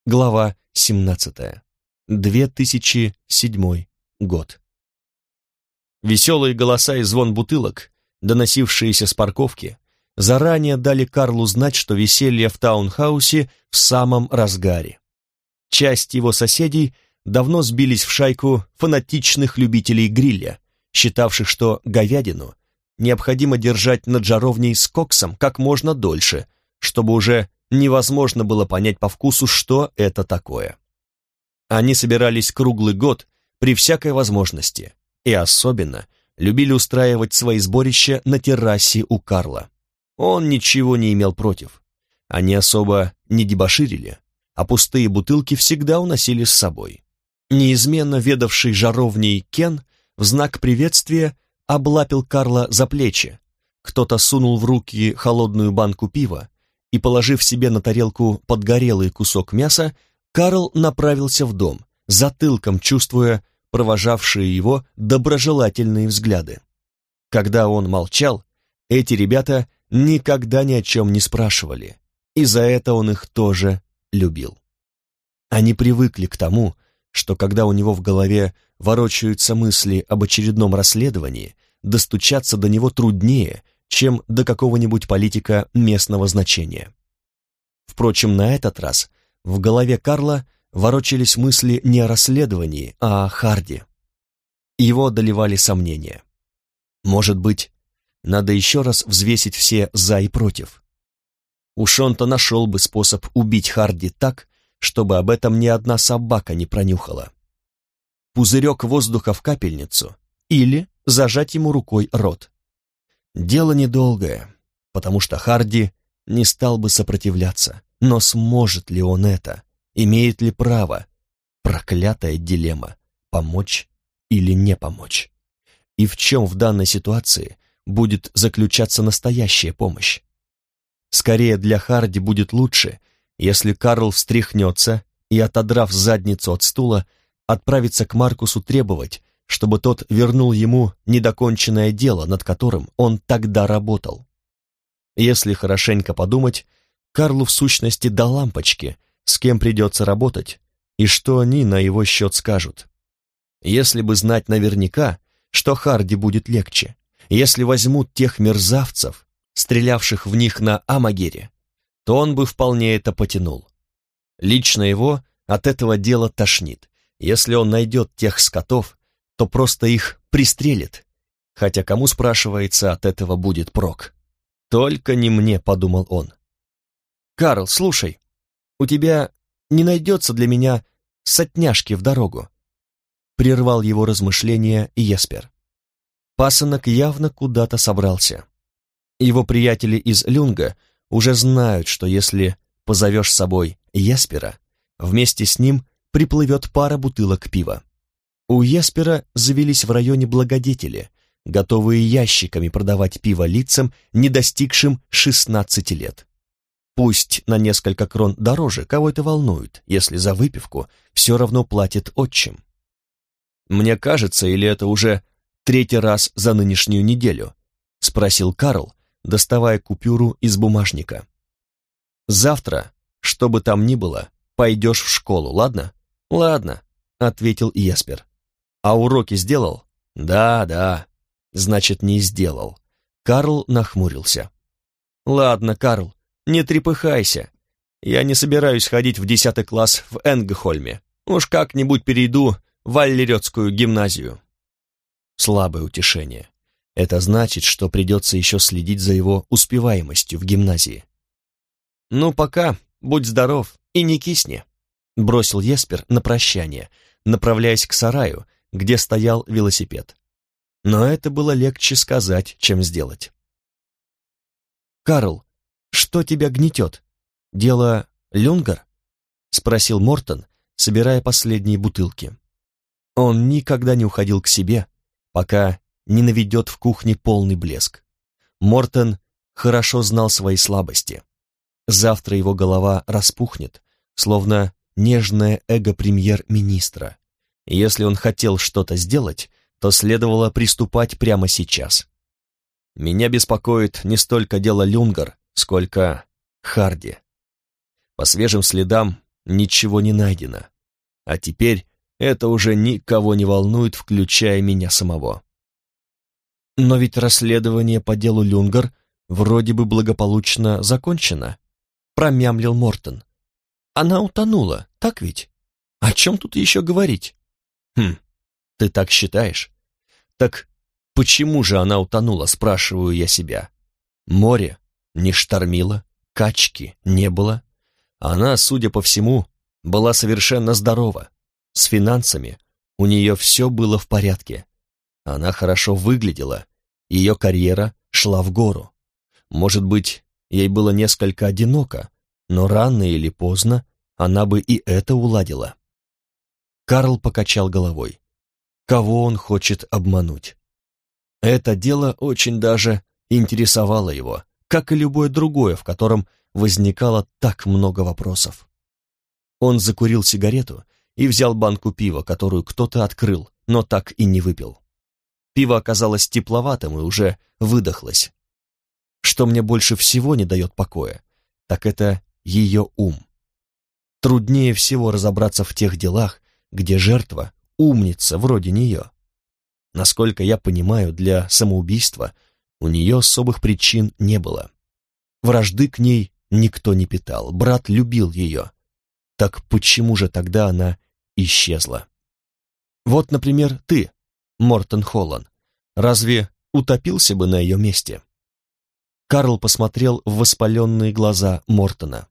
Глава 17. 2007 год. Веселые голоса и звон бутылок, доносившиеся с парковки, заранее дали Карлу знать, что веселье в таунхаусе в самом разгаре. Часть его соседей давно сбились в шайку фанатичных любителей гриля, считавших, что говядину необходимо держать над жаровней с коксом как можно дольше, чтобы уже невозможно было понять по вкусу, что это такое. Они собирались круглый год при всякой возможности и особенно любили устраивать свои сборища на террасе у Карла. Он ничего не имел против. Они особо не дебоширили, а пустые бутылки всегда уносили с собой. Неизменно ведавший жаровней Кен в знак приветствия облапил Карла за плечи. Кто-то сунул в руки холодную банку пива, и, положив себе на тарелку подгорелый кусок мяса, Карл направился в дом, затылком чувствуя провожавшие его доброжелательные взгляды. Когда он молчал, эти ребята никогда ни о чем не спрашивали, и за это он их тоже любил. Они привыкли к тому, что когда у него в голове ворочаются мысли об очередном расследовании, достучаться до него труднее, чем до какого-нибудь политика местного значения. Впрочем, на этот раз в голове Карла ворочались мысли не о расследовании, а о Харди. Его одолевали сомнения. Может быть, надо еще раз взвесить все «за» и «против». Уж он-то нашел бы способ убить Харди так, чтобы об этом ни одна собака не пронюхала. Пузырек воздуха в капельницу или зажать ему рукой рот. Дело недолгое, потому что Харди не стал бы сопротивляться, но сможет ли он это? Имеет ли право? Проклятая дилемма — помочь или не помочь? И в чем в данной ситуации будет заключаться настоящая помощь? Скорее для Харди будет лучше, если Карл встряхнется и, отодрав задницу от стула, отправится к Маркусу требовать, чтобы тот вернул ему недоконченное дело, над которым он тогда работал. Если хорошенько подумать, Карлу в сущности до лампочки, с кем придется работать и что они на его счет скажут. Если бы знать наверняка, что Харди будет легче, если возьмут тех мерзавцев, стрелявших в них на Амагере, то он бы вполне это потянул. Лично его от этого дела тошнит. Если он найдет тех скотов, то просто их пристрелит, хотя кому, спрашивается, от этого будет прок. «Только не мне», — подумал он. «Карл, слушай, у тебя не найдется для меня сотняшки в дорогу?» Прервал его размышления Еспер. Пасынок явно куда-то собрался. Его приятели из Люнга уже знают, что если позовешь с собой Еспера, вместе с ним приплывет пара бутылок пива. У Еспера завелись в районе благодетели, готовые ящиками продавать пиво лицам, не достигшим 16 лет. Пусть на несколько крон дороже, кого это волнует, если за выпивку все равно платит отчим. «Мне кажется, или это уже третий раз за нынешнюю неделю?» — спросил Карл, доставая купюру из бумажника. «Завтра, что бы там ни было, пойдешь в школу, ладно?» «Ладно», — ответил Еспер. «А уроки сделал?» «Да, значит, не сделал». Карл нахмурился. «Ладно, Карл, не трепыхайся. Я не собираюсь ходить в 10 класс в Энгхольме. Уж как-нибудь перейду в Аллерёдскую гимназию». Слабое утешение. Это значит, что придется еще следить за его успеваемостью в гимназии. «Ну, пока, будь здоров и не кисни», — бросил Еспер на прощание, направляясь к сараю, где стоял велосипед. Но это было легче сказать, чем сделать. «Карл, что тебя гнетет? Дело Люнгар?» — спросил Мортон, собирая последние бутылки. Он никогда не уходил к себе, пока не наведет в кухне полный блеск. Мортон хорошо знал свои слабости. Завтра его голова распухнет, словно нежное эго премьер-министра. Если он хотел что-то сделать, то следовало приступать прямо сейчас. «Меня беспокоит не столько дело Люнгар, сколько Харди. По свежим следам ничего не найдено. А теперь это уже никого не волнует, включая меня самого. Но ведь расследование по делу Люнгар вроде бы благополучно закончено, промямлил Мортон. Она утонула, так ведь? О чем тут еще говорить? Ты так считаешь? Так почему же она утонула, спрашиваю я себя. Море не штормило, качки не было. Она, судя по всему, была совершенно здорова. С финансами у нее все было в порядке. Она хорошо выглядела, ее карьера шла в гору. Может быть, ей было несколько одиноко, но рано или поздно она бы и это уладила. Карл покачал головой. Кого он хочет обмануть? Это дело очень даже интересовало его, как и любое другое, в котором возникало так много вопросов. Он закурил сигарету и взял банку пива, которую кто-то открыл, но так и не выпил. Пиво оказалось тепловатым и уже выдохлось. Что мне больше всего не дает покоя, так это ее ум. Труднее всего разобраться в тех делах, где жертва — умница вроде нее. Насколько я понимаю, для самоубийства у нее особых причин не было. Вражды к ней никто не питал, брат любил ее. Так почему же тогда она исчезла? Вот, например, ты, Мортон Холлан, разве утопился бы на ее месте? Карл посмотрел в воспаленные глаза Мортона.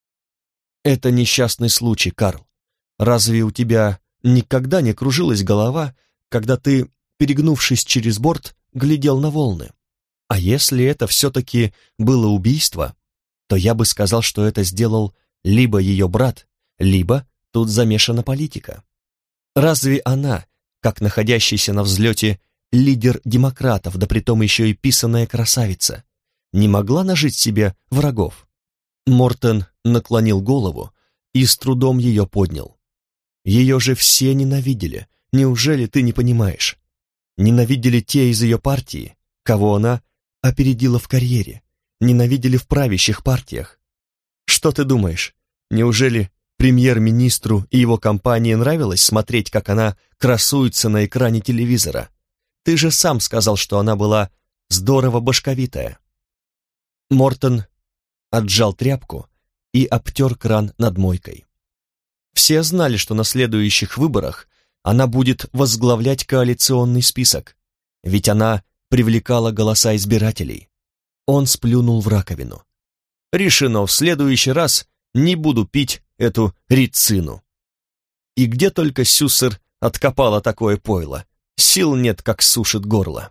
Это несчастный случай, Карл. Разве у тебя никогда не кружилась голова, когда ты, перегнувшись через борт, глядел на волны? А если это все-таки было убийство, то я бы сказал, что это сделал либо ее брат, либо тут замешана политика. Разве она, как находящийся на взлете лидер демократов, да притом еще и писаная красавица, не могла нажить себе врагов? Мортон наклонил голову и с трудом ее поднял. Ее же все ненавидели, неужели ты не понимаешь? Ненавидели те из ее партии, кого она опередила в карьере, ненавидели в правящих партиях. Что ты думаешь, неужели премьер-министру и его компании нравилось смотреть, как она красуется на экране телевизора? Ты же сам сказал, что она была здорово башковитая. Мортон отжал тряпку и обтер кран над мойкой. Все знали, что на следующих выборах она будет возглавлять коалиционный список, ведь она привлекала голоса избирателей. Он сплюнул в раковину. Решено, в следующий раз не буду пить эту рицину. И где только Сюссер откопала такое пойло, сил нет, как сушит горло.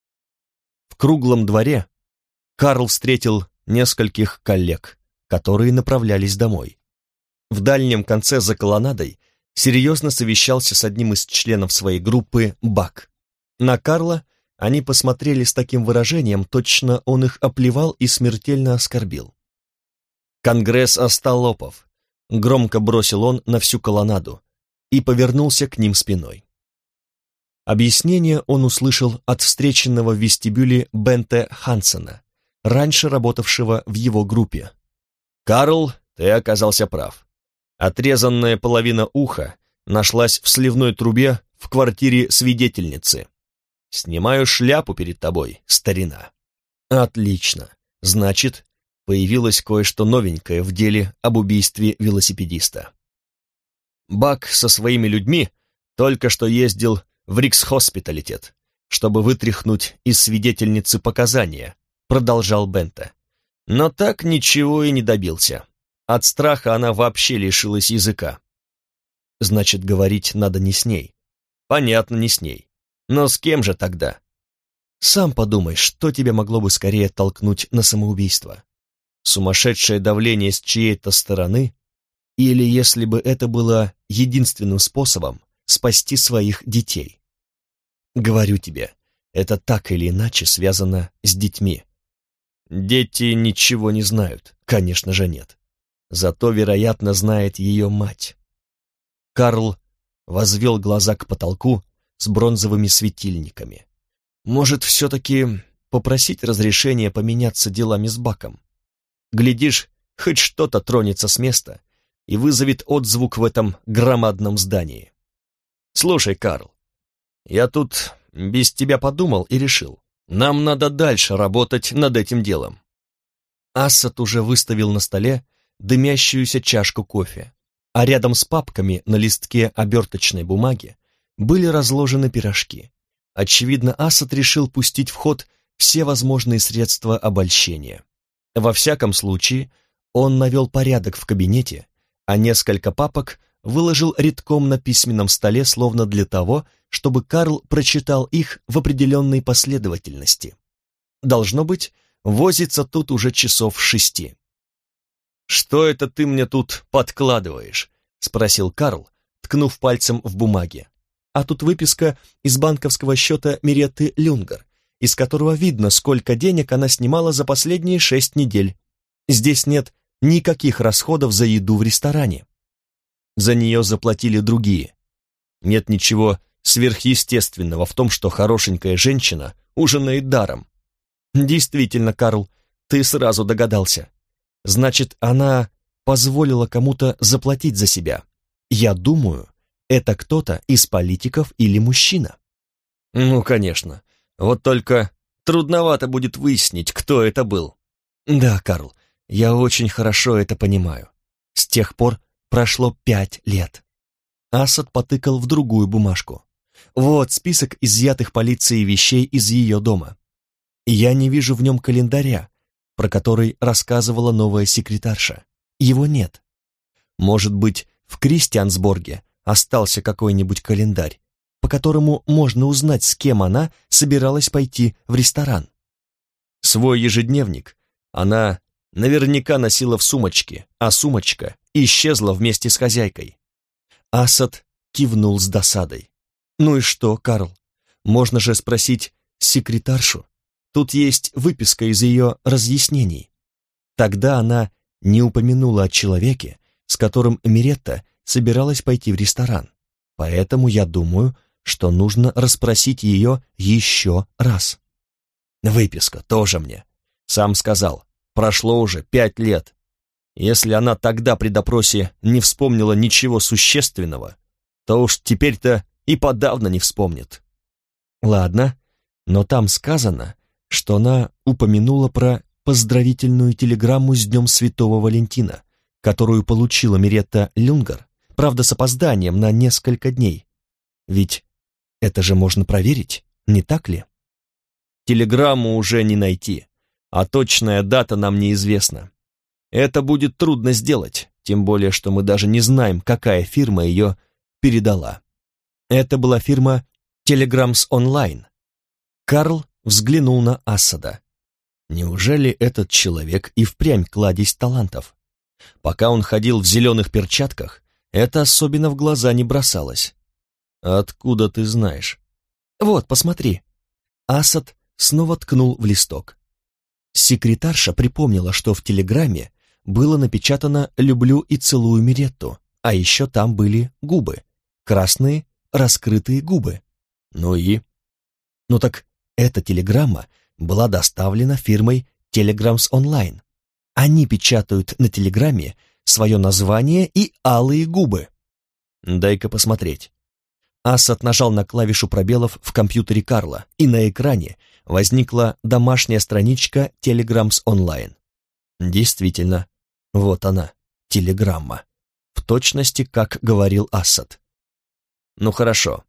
В круглом дворе Карл встретил нескольких коллег, которые направлялись домой. В дальнем конце за колоннадой серьезно совещался с одним из членов своей группы Бак. На Карла они посмотрели с таким выражением, точно он их оплевал и смертельно оскорбил. «Конгресс остолопов», — громко бросил он на всю колоннаду и повернулся к ним спиной. Объяснение он услышал от встреченного в вестибюле Бенте Хансена, раньше работавшего в его группе. «Карл, ты оказался прав. Отрезанная половина уха нашлась в сливной трубе в квартире свидетельницы. Снимаю шляпу перед тобой, старина». «Отлично. Значит, появилось кое-что новенькое в деле об убийстве велосипедиста. Бак со своими людьми только что ездил в Риксхоспиталитет, чтобы вытряхнуть из свидетельницы показания», продолжал Бенте. «Но так ничего и не добился. От страха она вообще лишилась языка». «Значит, говорить надо не с ней». «Понятно, не с ней. Но с кем же тогда?» «Сам подумай, что тебя могло бы скорее толкнуть на самоубийство? Сумасшедшее давление с чьей-то стороны? Или если бы это было единственным способом спасти своих детей? Говорю тебе, это так или иначе связано с детьми». «Дети ничего не знают, конечно же нет. Зато, вероятно, знает ее мать». Карл возвел глаза к потолку с бронзовыми светильниками. «Может, все-таки попросить разрешения поменяться делами с Баком? Глядишь, хоть что-то тронется с места, и вызовет отзвук в этом громадном здании. Слушай, Карл, я тут без тебя подумал и решил, нам надо дальше работать над этим делом. Ассад уже выставил на столе дымящуюся чашку кофе, а рядом с папками на листке оберточной бумаги были разложены пирожки. Очевидно, Ассад решил пустить в ход все возможные средства обольщения. Во всяком случае, он навел порядок в кабинете, а несколько папок выложил редком на письменном столе, словно для того, чтобы Карл прочитал их в определенной последовательности. Должно быть, возится тут уже часов 6. «Что это ты мне тут подкладываешь?» — спросил Карл, ткнув пальцем в бумаге. А тут выписка из банковского счета Миретты Люнгер, из которого видно, сколько денег она снимала за последние 6 недель. Здесь нет никаких расходов за еду в ресторане. За нее заплатили другие. Нет ничего сверхъестественного в том, что хорошенькая женщина ужинает даром. Действительно, Карл, ты сразу догадался. Значит, она позволила кому-то заплатить за себя. Я думаю, это кто-то из политиков или мужчина. Ну, конечно. Вот только трудновато будет выяснить, кто это был. Да, Карл, я очень хорошо это понимаю. С тех пор прошло 5 лет. Ассад потыкал в другую бумажку. Вот список изъятых полицией вещей из ее дома. Я не вижу в нем календаря, про который рассказывала новая секретарша. Его нет. Может быть, в Кристиансборге остался какой-нибудь календарь, по которому можно узнать, с кем она собиралась пойти в ресторан. Свой ежедневник она наверняка носила в сумочке, а сумочка исчезла вместе с хозяйкой. Ассад кивнул с досадой. Ну и что, Карл? Можно же спросить секретаршу. Тут есть выписка из ее разъяснений. Тогда она не упомянула о человеке, с которым Миретта собиралась пойти в ресторан. Поэтому я думаю, что нужно расспросить ее еще раз. Выписка тоже мне. Сам сказал, прошло уже 5 лет. Если она тогда при допросе не вспомнила ничего существенного, то уж теперь-то и подавно не вспомнит. Ладно, но там сказано, что она упомянула про поздравительную телеграмму с Днем Святого Валентина, которую получила Миретта Люнгер, правда с опозданием на несколько дней. Ведь это же можно проверить, не так ли? Телеграмму уже не найти, а точная дата нам неизвестна. Это будет трудно сделать, тем более, что мы даже не знаем, какая фирма ее передала. Это была фирма Telegrams Online. Карл взглянул на Ассада. Неужели этот человек и впрямь кладезь талантов? Пока он ходил в зеленых перчатках, это особенно в глаза не бросалось. «Откуда ты знаешь?» «Вот, посмотри». Ассад снова ткнул в листок. Секретарша припомнила, что в телеграмме было напечатано «Люблю и целую Миретту», а еще там были губы, красные раскрытые губы. Ну и? Ну так эта телеграмма была доставлена фирмой Telegrams Online. Они печатают на телеграмме свое название и алые губы. Дай-ка посмотреть. Ассад нажал на клавишу пробелов в компьютере Карла, и на экране возникла домашняя страничка Telegrams Online. Действительно, вот она, телеграмма. В точности, как говорил Ассад. Ну хорошо.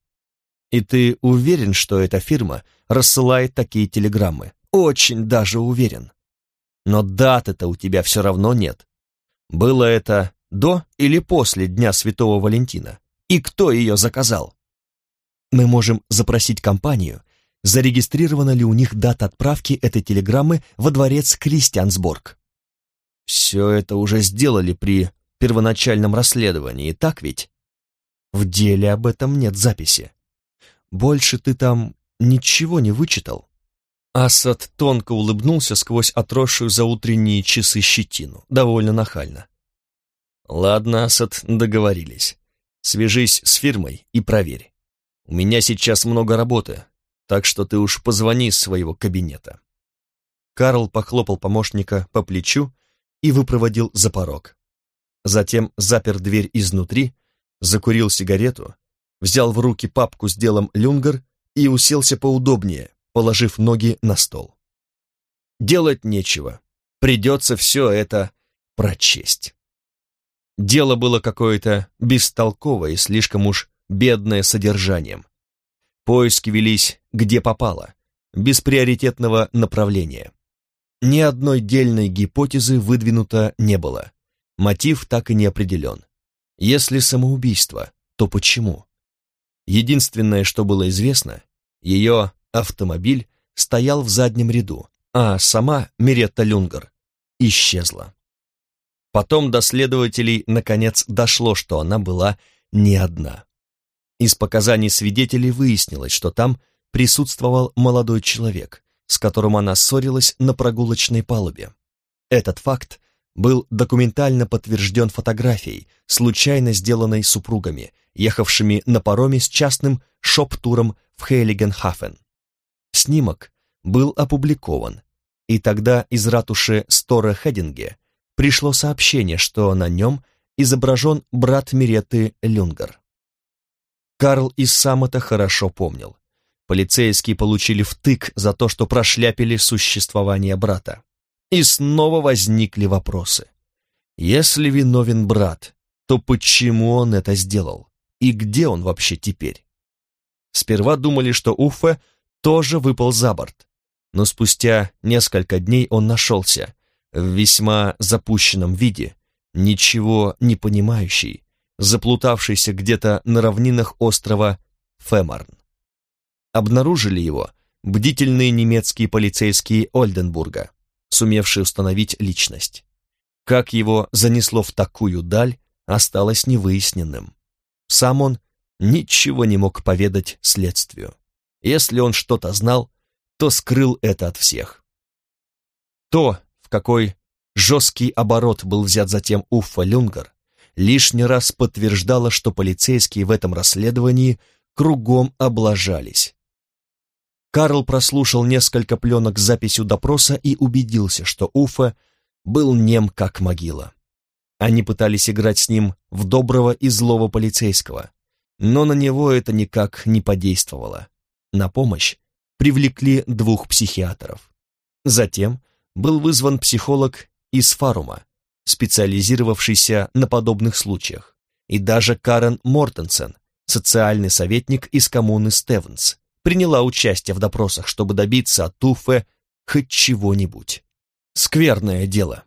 И ты уверен, что эта фирма рассылает такие телеграммы? Очень даже уверен. Но даты-то у тебя все равно нет. Было это до или после Дня Святого Валентина? И кто ее заказал? Мы можем запросить компанию, зарегистрирована ли у них дата отправки этой телеграммы во дворец Кристиансборг. Все это уже сделали при первоначальном расследовании, так ведь? В деле об этом нет записи. Больше ты там ничего не вычитал? Ассад тонко улыбнулся сквозь отросшую за утренние часы щетину, довольно нахально. Ладно, Ассад, договорились. Свяжись с фирмой и проверь. У меня сейчас много работы, так что ты уж позвони из своего кабинета. Карл похлопал помощника по плечу и выпроводил за порог. затем запер дверь изнутри, закурил сигарету, взял в руки папку с делом Люнгер и уселся поудобнее, положив ноги на стол. Делать нечего, придется все это прочесть. Дело было какое-то бестолковое и слишком уж бедное содержанием. Поиски велись где попало, без приоритетного направления. Ни одной дельной гипотезы выдвинуто не было. Мотив так и не определен. Если самоубийство, то почему? Единственное, что было известно, ее автомобиль стоял в заднем ряду, а сама Миретта Люнгер исчезла. Потом до следователей наконец дошло, что она была не одна. Из показаний свидетелей выяснилось, что там присутствовал молодой человек, с которым она ссорилась на прогулочной палубе. Этот факт был документально подтвержден фотографией, случайно сделанной супругами, ехавшими на пароме с частным шоп-туром в Хейлигенхафен. Снимок был опубликован, и тогда из ратуши Сторе Хединге пришло сообщение, что на нем изображен брат Миретты Люнгер. Карл и сам это хорошо помнил. Полицейские получили втык за то, что прошляпили существование брата. И снова возникли вопросы. Если виновен брат, то почему он это сделал? И где он вообще теперь? Сперва думали, что Уффе тоже выпал за борт, но спустя несколько дней он нашелся, в весьма запущенном виде, ничего не понимающий, заплутавшийся где-то на равнинах острова Фемарн. Обнаружили его бдительные немецкие полицейские Ольденбурга, сумевшие установить личность. Как его занесло в такую даль, осталось невыясненным. Сам он ничего не мог поведать следствию. Если он что-то знал, то скрыл это от всех. То, в какой жесткий оборот был взят затем Уффе Люнгер, лишний раз подтверждало, что полицейские в этом расследовании кругом облажались. Карл прослушал несколько пленок с записью допроса и убедился, что Уффе был нем как могила. Они пытались играть с ним в доброго и злого полицейского, но на него это никак не подействовало. На помощь привлекли 2 психиатров. Затем был вызван психолог из Фарума, специализировавшийся на подобных случаях, и даже Карен Мортенсен, социальный советник из коммуны Стевенс, приняла участие в допросах, чтобы добиться от Уффе хоть чего-нибудь. Скверное дело.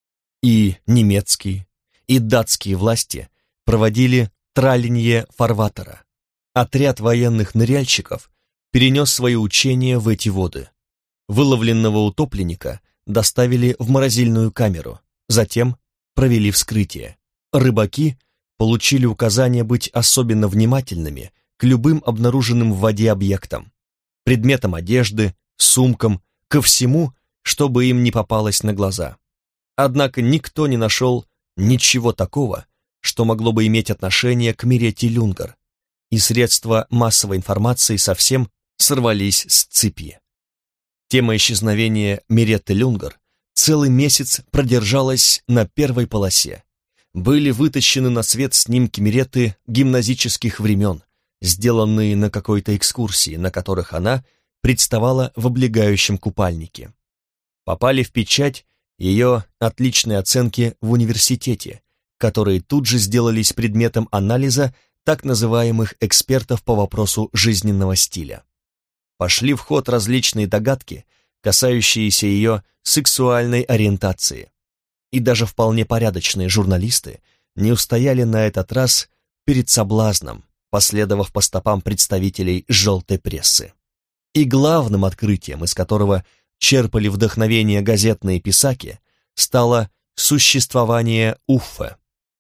И немецкие, и датские власти проводили тралинье фарватера. Отряд военных ныряльщиков перенес свои учения в эти воды. Выловленного утопленника доставили в морозильную камеру, затем провели вскрытие. Рыбаки получили указание быть особенно внимательными к любым обнаруженным в воде объектам, предметам одежды, сумкам, ко всему, чтобы им не попалось на глаза. Однако никто не нашел ничего такого, что могло бы иметь отношение к Миретте Люнгер, и средства массовой информации совсем сорвались с цепи. Тема исчезновения Миретты Люнгер целый месяц продержалась на первой полосе. Были вытащены на свет снимки Миретты гимназических времен, сделанные на какой-то экскурсии, на которых она представала в облегающем купальнике. Попали в печать ее отличные оценки в университете, которые тут же сделались предметом анализа так называемых экспертов по вопросу жизненного стиля. Пошли в ход различные догадки, касающиеся ее сексуальной ориентации. И даже вполне порядочные журналисты не устояли на этот раз перед соблазном, последовав по стопам представителей желтой прессы. И главным открытием, из которого черпали вдохновение газетные писаки, стало существование Уффе.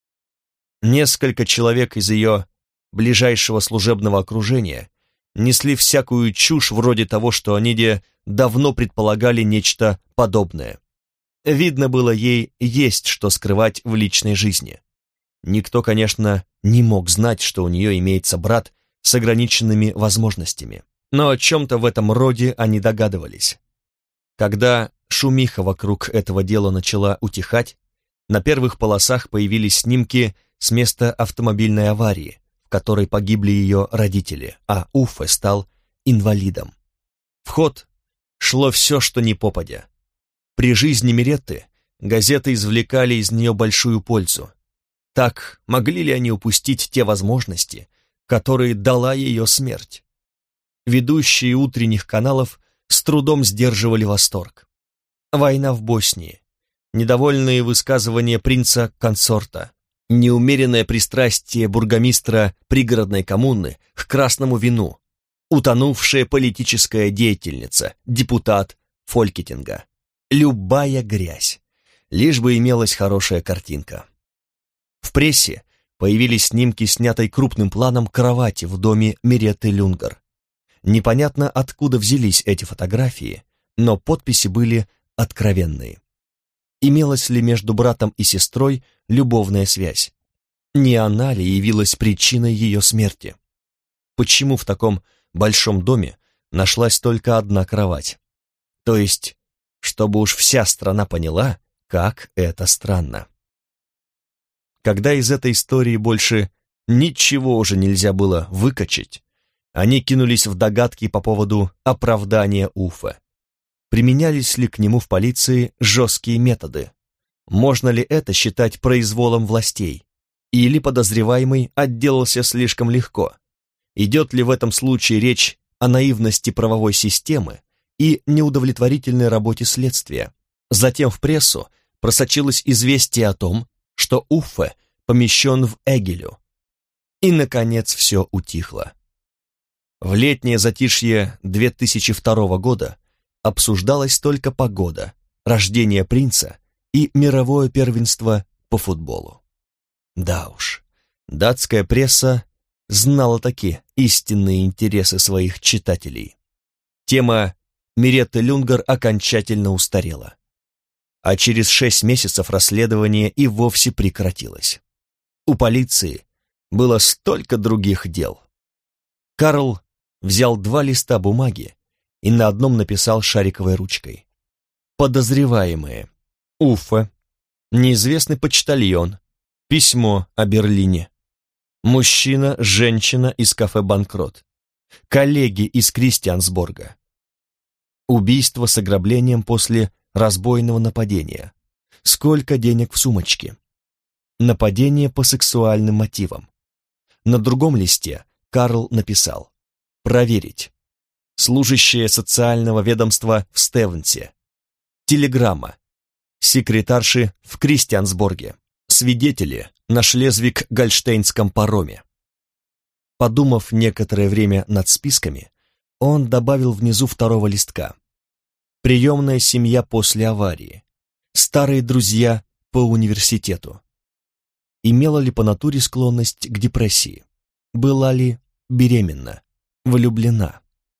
Несколько человек из ее ближайшего служебного окружения несли всякую чушь вроде того, что они давно предполагали нечто подобное. Видно было, ей есть что скрывать в личной жизни. Никто, конечно, не мог знать, что у нее имеется брат с ограниченными возможностями, но о чем-то в этом роде они догадывались. Когда шумиха вокруг этого дела начала утихать, На первых полосах появились снимки с места автомобильной аварии, в которой погибли ее родители, а Уффе стал инвалидом. В ход шло все, что ни попадя. При жизни Миретты газеты извлекали из нее большую пользу. Так могли ли они упустить те возможности, которые дала ее смерть? Ведущие утренних каналов с трудом сдерживали восторг. Война в Боснии, недовольные высказывания принца-консорта, неумеренное пристрастие бургомистра пригородной коммуны к красному вину, утонувшая политическая деятельница, депутат Фолькетинга. Любая грязь, лишь бы имелась хорошая картинка. В прессе появились снимки, снятой крупным планом кровати в доме Миретты Люнгер. Непонятно, откуда взялись эти фотографии, но подписи были откровенные. Имелась ли между братом и сестрой любовная связь? Не она ли явилась причиной ее смерти? Почему в таком большом доме нашлась только одна кровать? То есть, чтобы уж вся страна поняла, как это странно. Когда из этой истории больше ничего уже нельзя было выкачать, они кинулись в догадки по поводу оправдания Уффе. Применялись ли к нему в полиции жесткие методы? Можно ли это считать произволом властей? Или подозреваемый отделался слишком легко? Идет ли в этом случае речь о наивности правовой системы и неудовлетворительной работе следствия? Затем в прессу просочилось известие о том, что Уффе помещен в Эгелю. И, наконец, все утихло. В летнее затишье 2002 года обсуждалась только погода, рождение принца и мировое первенство по футболу. Да уж, датская пресса знала такие истинные интересы своих читателей. Тема Миретты Люнгер окончательно устарела. А через 6 месяцев расследование и вовсе прекратилось. У полиции было столько других дел. Карл взял 2 листа бумаги и на одном написал шариковой ручкой: подозреваемые: Уффе, неизвестный почтальон, письмо о Берлине, мужчина, женщина из кафе «Банкрот», коллеги из Кристиансборга, убийство с ограблением после разбойного нападения, сколько денег в сумочке, нападение по сексуальным мотивам. На другом листе Карл написал: проверить. Служащая социального ведомства в Стевнсе. Телеграмма. Секретарши в Кристиансборге. Свидетели на Шлезвиг-Гольштейнском пароме. Подумав некоторое время над списками, он добавил внизу 2-го листка: приемная семья после аварии, старые друзья по университету. Имела ли по натуре склонность к депрессии? Была ли беременна? Влюблена?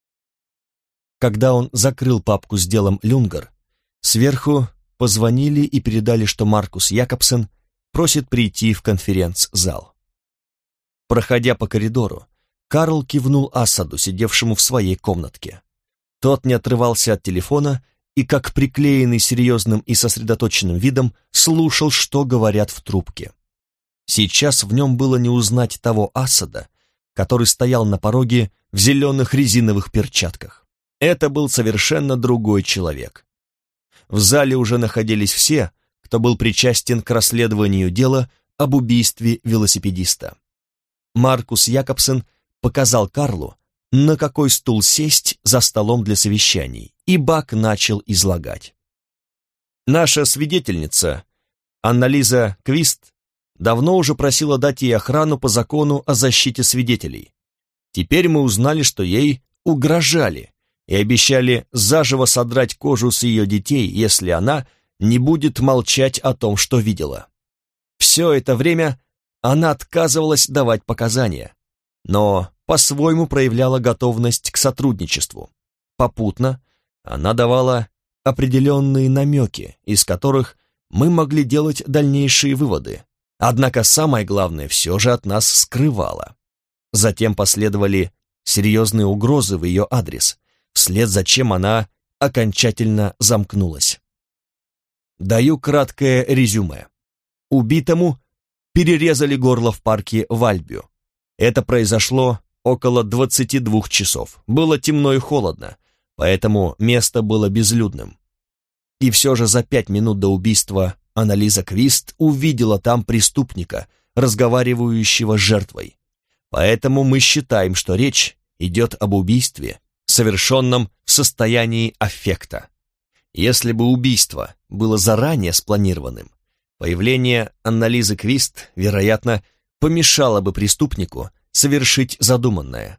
Когда он закрыл папку с делом Люнгер, сверху позвонили и передали, что Маркус Якобсен просит прийти в конференц-зал. Проходя по коридору, Карл кивнул Асаду, сидевшему в своей комнатке. Тот не отрывался от телефона и, как приклеенный серьезным и сосредоточенным видом, слушал, что говорят в трубке. Сейчас в нем было не узнать того Асада, который стоял на пороге в зеленых резиновых перчатках. Это был совершенно другой человек. В зале уже находились все, кто был причастен к расследованию дела об убийстве велосипедиста. Маркус Якобсен показал Карлу, на какой стул сесть за столом для совещаний, и Бак начал излагать. Наша свидетельница, Анна-Лиза Квист, давно уже просила дать ей охрану по закону о защите свидетелей. Теперь мы узнали, что ей угрожали и обещали заживо содрать кожу с ее детей, если она не будет молчать о том, что видела. Все это время она отказывалась давать показания, но по-своему проявляла готовность к сотрудничеству. Попутно она давала определенные намеки, из которых мы могли делать дальнейшие выводы, однако самое главное все же от нас скрывала. Затем последовали серьезные угрозы в ее адрес, вслед за чем она окончательно замкнулась. Даю краткое резюме. Убитому перерезали горло в парке Вальбю. Это произошло около 22 часов. Было темно и холодно, поэтому место было безлюдным. И все же за 5 минут до убийства Аннализа Квист увидела там преступника, разговаривающего с жертвой. Поэтому мы считаем, что речь идет об убийстве, совершенном в состоянии аффекта. Если бы убийство было заранее спланированным, появление Аннализы Квист, вероятно, помешало бы преступнику совершить задуманное.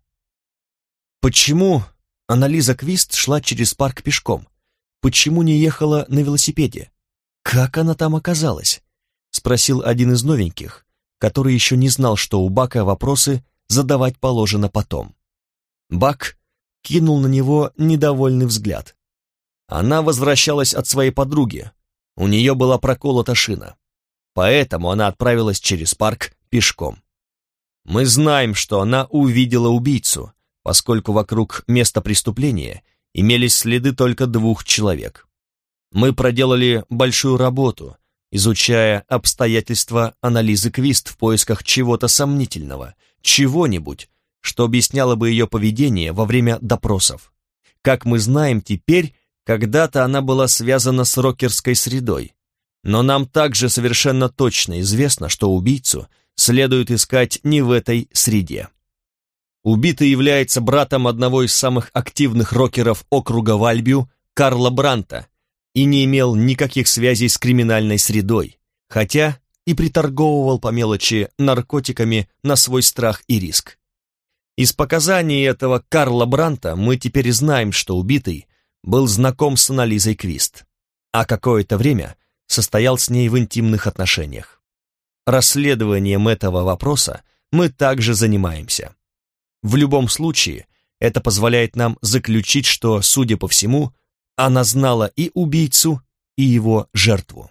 Почему Аннализа Квист шла через парк пешком? Почему не ехала на велосипеде? Как она там оказалась? Спросил один из новеньких, который еще не знал, что у Бака вопросы задавать положено потом. Бак кинул на него недовольный взгляд. Она возвращалась от своей подруги. У нее была проколота шина. Поэтому она отправилась через парк пешком. Мы знаем, что она увидела убийцу, поскольку вокруг места преступления имелись следы только 2 человек. Мы проделали большую работу, изучая обстоятельства Аннализы Квист в поисках чего-то сомнительного, чего-нибудь, что объясняло бы ее поведение во время допросов. Как мы знаем теперь, когда-то она была связана с рокерской средой, но нам также совершенно точно известно, что убийцу следует искать не в этой среде. Убитый является братом одного из самых активных рокеров округа Вальбю, Карла Бранта, и не имел никаких связей с криминальной средой, хотя и приторговывал по мелочи наркотиками на свой страх и риск. Из показаний этого Карла Бранта мы теперь знаем, что убитый был знаком с Аннализой Квист, а какое-то время состоял с ней в интимных отношениях. Расследованием этого вопроса мы также занимаемся. В любом случае, это позволяет нам заключить, что, судя по всему, она знала и убийцу, и его жертву.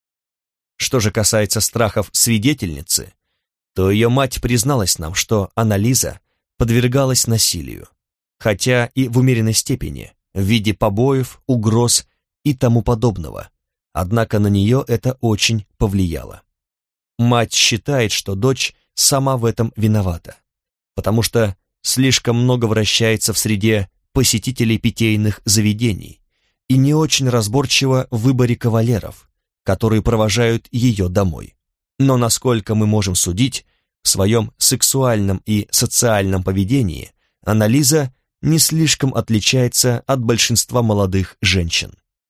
Что же касается страхов свидетельницы, то ее мать призналась нам, что Аннализа подвергалась насилию, хотя и в умеренной степени, в виде побоев, угроз и тому подобного, однако на нее это очень повлияло. Мать считает, что дочь сама в этом виновата, потому что слишком много вращается в среде посетителей питейных заведений и не очень разборчива в выборе кавалеров, которые провожают ее домой. Но насколько мы можем судить, в своем сексуальном и социальном поведении Аннализа не слишком отличается от большинства молодых женщин.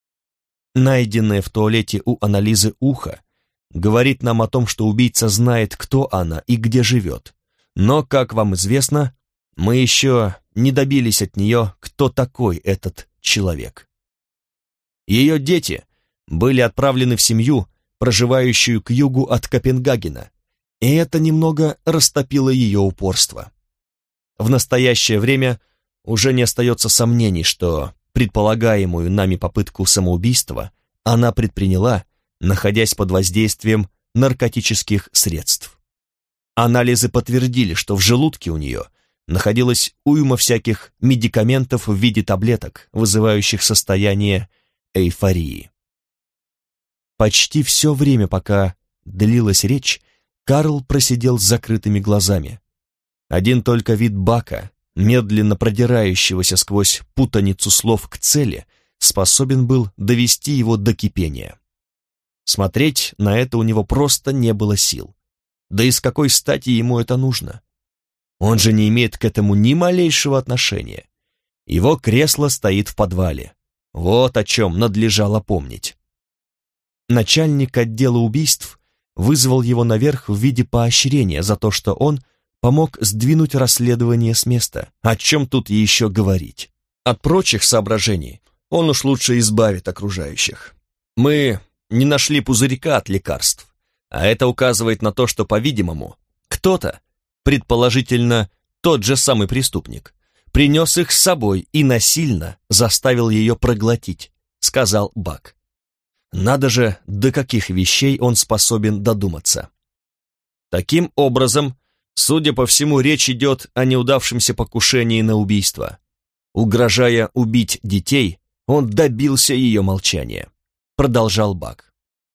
Найденное в туалете у Аннализы ухо говорит нам о том, что убийца знает, кто она и где живет, но, как вам известно, мы еще не добились от нее, кто такой этот человек. Ее дети были отправлены в семью, проживающую к югу от Копенгагена, и это немного растопило ее упорство. В настоящее время уже не остается сомнений, что предполагаемую нами попытку самоубийства она предприняла, находясь под воздействием наркотических средств. Анализы подтвердили, что в желудке у нее находилась уйма всяких медикаментов в виде таблеток, вызывающих состояние эйфории. Почти все время, пока длилась речь, Карл просидел с закрытыми глазами. Один только вид Бака, медленно продирающегося сквозь путаницу слов к цели, способен был довести его до кипения. Смотреть на это у него просто не было сил. Да и с какой стати ему это нужно? Он же не имеет к этому ни малейшего отношения. Его кресло стоит в подвале. Вот о чем надлежало помнить. Начальник отдела убийств вызвал его наверх в виде поощрения за то, что он помог сдвинуть расследование с места. О чем тут еще говорить? От прочих соображений он уж лучше избавит окружающих. Мы не нашли пузырька от лекарств, а это указывает на то, что, по-видимому, кто-то, предположительно тот же самый преступник, принес их с собой и насильно заставил ее проглотить, сказал Бак. Надо же, до каких вещей он способен додуматься. Таким образом, судя по всему, речь идет о неудавшемся покушении на убийство. Угрожая убить детей, он добился ее молчания, продолжал Бак.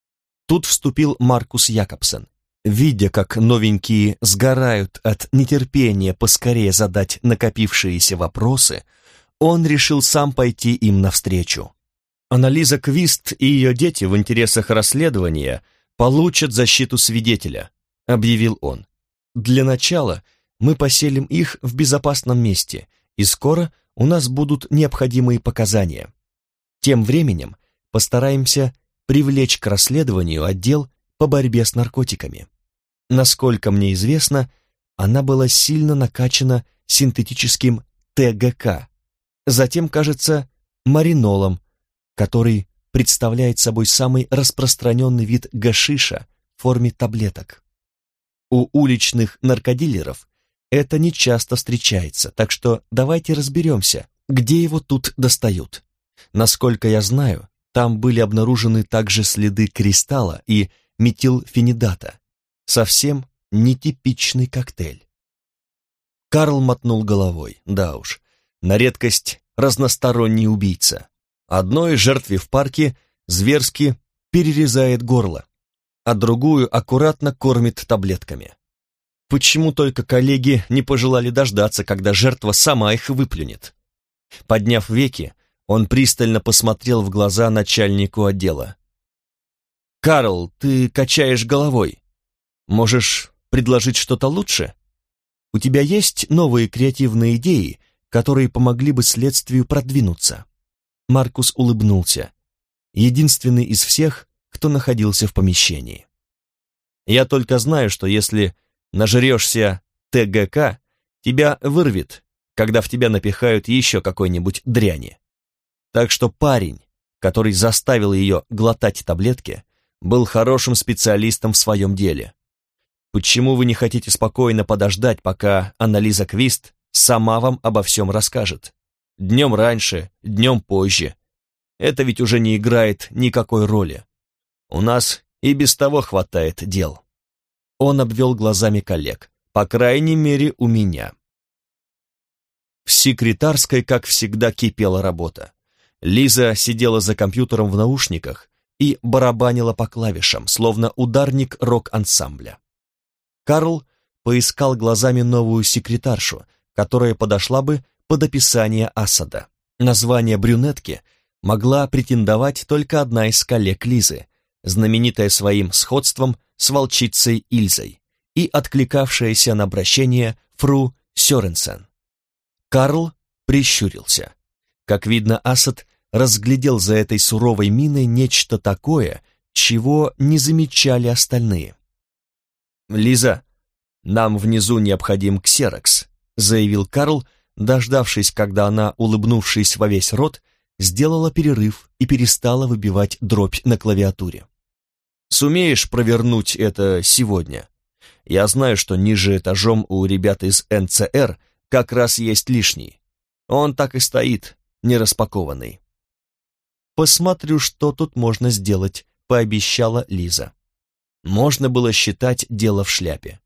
Тут вступил Маркус Якобсен. Видя, как новенькие сгорают от нетерпения поскорее задать накопившиеся вопросы, он решил сам пойти им навстречу. Аннализа Квист и ее дети в интересах расследования получат защиту свидетеля, объявил он. Для начала мы поселим их в безопасном месте, и скоро у нас будут необходимые показания. Тем временем постараемся привлечь к расследованию отдел по борьбе с наркотиками. Насколько мне известно, она была сильно накачана синтетическим ТГК, затем, кажется, маринолом, который представляет собой самый распространенный вид гашиша в форме таблеток. У уличных наркодилеров это нечасто встречается, так что давайте разберемся, где его тут достают. Насколько я знаю, там были обнаружены также следы кристалла и метилфенидата. Совсем нетипичный коктейль. Карл мотнул головой. Да уж, на редкость разносторонний убийца. Одной жертве в парке зверски перерезает горло, а другую аккуратно кормит таблетками. Почему только коллеги не пожелали дождаться, когда жертва сама их выплюнет? Подняв веки, он пристально посмотрел в глаза начальнику отдела. «Карл, ты качаешь головой. Можешь предложить что-то лучше? У тебя есть новые креативные идеи, которые помогли бы следствию продвинуться?» Маркус улыбнулся, единственный из всех, кто находился в помещении. «Я только знаю, что если нажрешься ТГК, тебя вырвет, когда в тебя напихают еще какой-нибудь дряни. Так что парень, который заставил ее глотать таблетки, был хорошим специалистом в своем деле. Почему вы не хотите спокойно подождать, пока Аннализа Квист сама вам обо всем расскажет? Днем раньше, днем позже. Это ведь уже не играет никакой роли. У нас и без того хватает дел». Он обвел глазами коллег. «По крайней мере, у меня». В секретарской, как всегда, кипела работа. Лиза сидела за компьютером в наушниках и барабанила по клавишам, словно ударник рок-ансамбля. Карл поискал глазами новую секретаршу, которая подошла бы под описание Асада. Название брюнетки могла претендовать только одна из коллег Лизы, знаменитая своим сходством с волчицей Ильзой и откликавшаяся на обращение фру Сёренсен. Карл прищурился. Как видно, Асад разглядел за этой суровой миной нечто такое, чего не замечали остальные. «Лиза, нам внизу необходим ксерокс», заявил Карл, дождавшись, когда она, улыбнувшись во весь рот, сделала перерыв и перестала выбивать дробь на клавиатуре. «Сумеешь провернуть это сегодня? Я знаю, что ниже этажом у ребят из НЦР как раз есть лишний. Он так и стоит, нераспакованный». «Посмотрю, что тут можно сделать», — пообещала Лиза. Можно было считать дело в шляпе.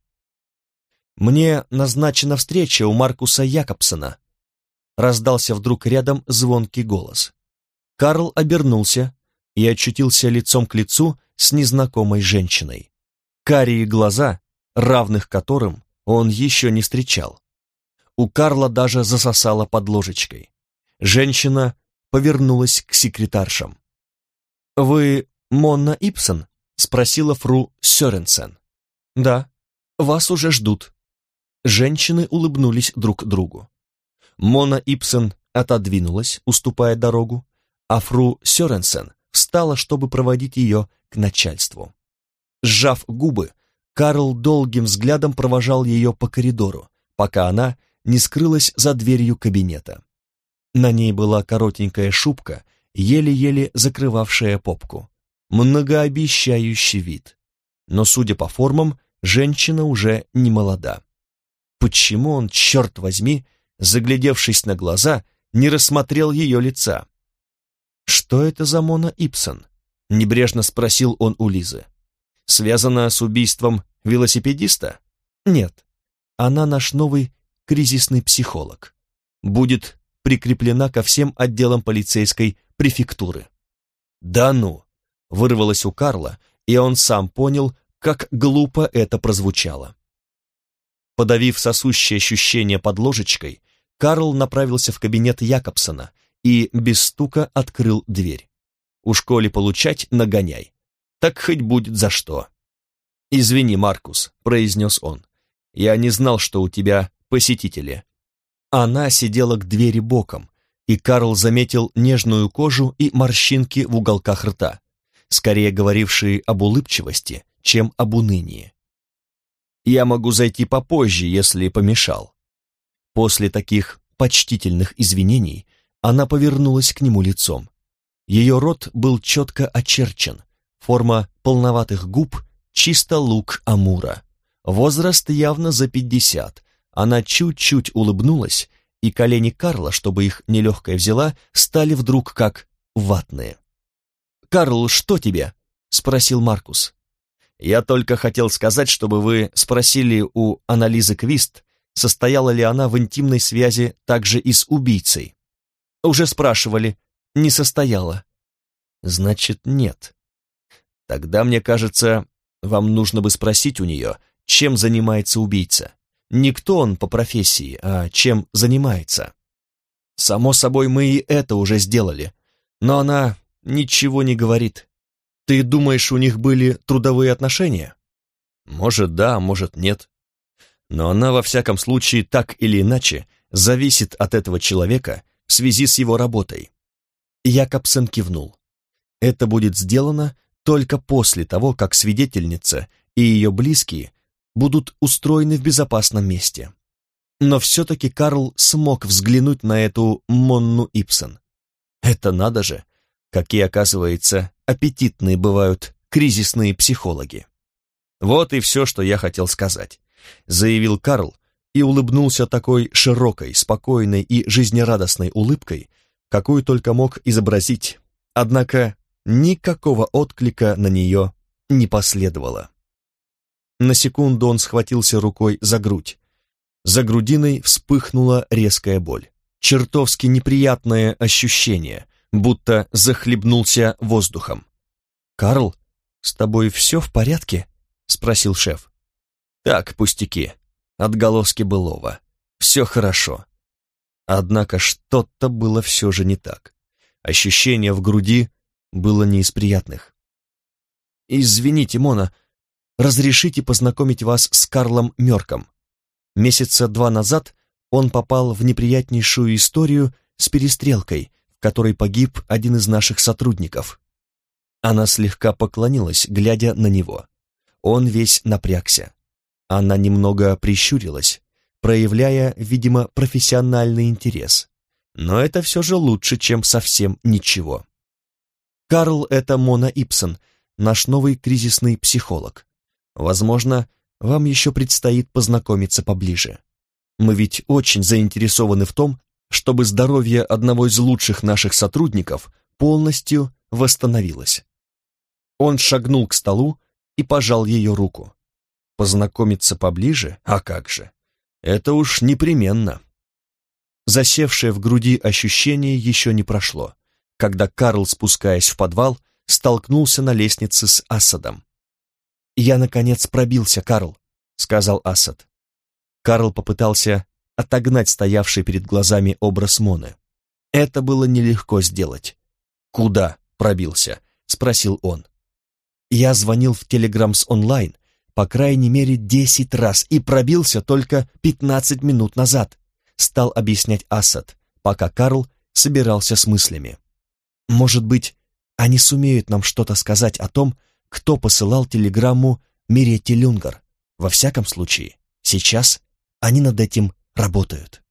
«Мне назначена встреча у Маркуса Якобсена», — раздался вдруг рядом звонкий голос. Карл обернулся и очутился лицом к лицу с незнакомой женщиной. Карие глаза, равных которым он еще не встречал. У Карла даже засосало под ложечкой. Женщина повернулась к секретаршам. «Вы Монна Ипсон?» — спросила фру Сёренсен. «Да, вас уже ждут». Женщины улыбнулись друг другу. Мона Ипсон отодвинулась, уступая дорогу, а фру Сёренсен встала, чтобы проводить ее к начальству. Сжав губы, Карл долгим взглядом провожал ее по коридору, пока она не скрылась за дверью кабинета. На ней была коротенькая шубка, еле-еле закрывавшая попку. Многообещающий вид. Но, судя по формам, женщина уже не молода. Почему он, черт возьми, заглядевшись на глаза, не рассмотрел ее лица? «Что это за Мона Ипсон?» — небрежно спросил он у Лизы. «Связано с убийством велосипедиста?» «Нет, она наш новый кризисный психолог. Будет прикреплена ко всем отделам полицейской префектуры». «Да ну!» — вырвалось у Карла, и он сам понял, как глупо это прозвучало. Подавив сосущее ощущение под ложечкой, Карл направился в кабинет Якобсона и без стука открыл дверь. У школе получать нагоняй. Так хоть будет за что. «Извини, Маркус», — произнес он. «Я не знал, что у тебя посетители». Она сидела к двери боком, и Карл заметил нежную кожу и морщинки в уголках рта, скорее говорившие об улыбчивости, чем об унынии. «Я могу зайти попозже, если помешал». После таких почтительных извинений она повернулась к нему лицом. Ее рот был четко очерчен, форма полноватых губ — чисто лук Амура. Возраст явно за 50. Она чуть-чуть улыбнулась, и колени Карла, чтобы их нелегкая взяла, стали вдруг как ватные. «Карл, что тебе?» — спросил Маркус. «Я только хотел сказать, чтобы вы спросили у Аннализы Квист, состояла ли она в интимной связи также и с убийцей». «Уже спрашивали. Не состояла». «Значит, нет. Тогда, мне кажется, вам нужно бы спросить у нее, чем занимается убийца. Не кто он по профессии, а чем занимается». «Само собой, мы и это уже сделали, но она ничего не говорит. Ты думаешь, у них были трудовые отношения?» «Может, да, может, нет. Но она, во всяком случае, так или иначе, зависит от этого человека в связи с его работой». Якобсен кивнул. «Это будет сделано только после того, как свидетельница и ее близкие будут устроены в безопасном месте». Но все-таки Карл смог взглянуть на эту Монну Ипсен. Это надо же, какие, оказывается, аппетитные бывают кризисные психологи. «Вот и все, что я хотел сказать», — заявил Карл и улыбнулся такой широкой, спокойной и жизнерадостной улыбкой, какую только мог изобразить, однако никакого отклика на нее не последовало. На секунду он схватился рукой за грудь. За грудиной вспыхнула резкая боль. Чертовски неприятное ощущение, будто захлебнулся воздухом. «Карл, с тобой все в порядке?» — спросил шеф. «Так, пустяки, отголоски былого. Все хорошо». Однако что-то было все же не так. Ощущение в груди было не из приятных. «Извините, Мона, разрешите познакомить вас с Карлом Мёрком. Месяца 2 назад он попал в неприятнейшую историю с перестрелкой, в которой погиб один из наших сотрудников». Она слегка поклонилась, глядя на него. Он весь напрягся. Она немного прищурилась, проявляя, видимо, профессиональный интерес. Но это все же лучше, чем совсем ничего. «Карл — это Мона Ипсен, наш новый кризисный психолог. Возможно, вам еще предстоит познакомиться поближе. Мы ведь очень заинтересованы в том, чтобы здоровье одного из лучших наших сотрудников полностью восстановилось». Он шагнул к столу и пожал ее руку. Познакомиться поближе? А как же? Это уж непременно. Засевшее в груди ощущение еще не прошло, когда Карл, спускаясь в подвал, столкнулся на лестнице с Асадом. «Я, наконец, пробился, Карл», — сказал Асад. Карл попытался отогнать стоявший перед глазами образ Моны. Это было нелегко сделать. «Куда пробился?» — спросил он. «Я звонил в Телеграмс онлайн, по крайней мере 10 раз, и пробился только 15 минут назад», — стал объяснять Асад, пока Карл собирался с мыслями. «Может быть, они сумеют нам что-то сказать о том, кто посылал телеграмму Миретте Люнгар. Во всяком случае, сейчас они над этим работают».